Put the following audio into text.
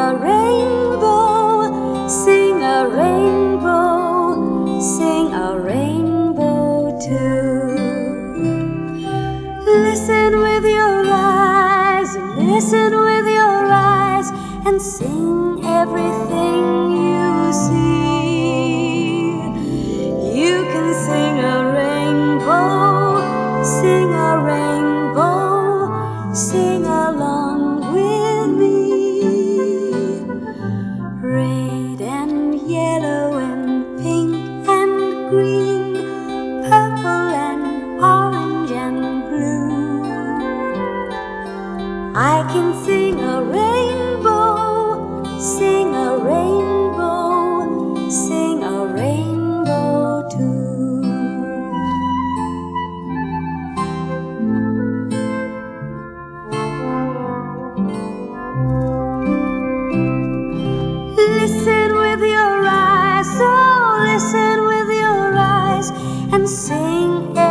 a rainbow, sing a rainbow, sing a rainbow too. Listen with your eyes, listen with your eyes, and sing everything you see. You can sing a rainbow, sing a rainbow, sing along with me. Red and yellow and pink and green, purple and orange and blue. I can sing a rainbow, sing a rainbow, sing a rainbow too. Listen with your eyes, oh, listen with your eyes, and sing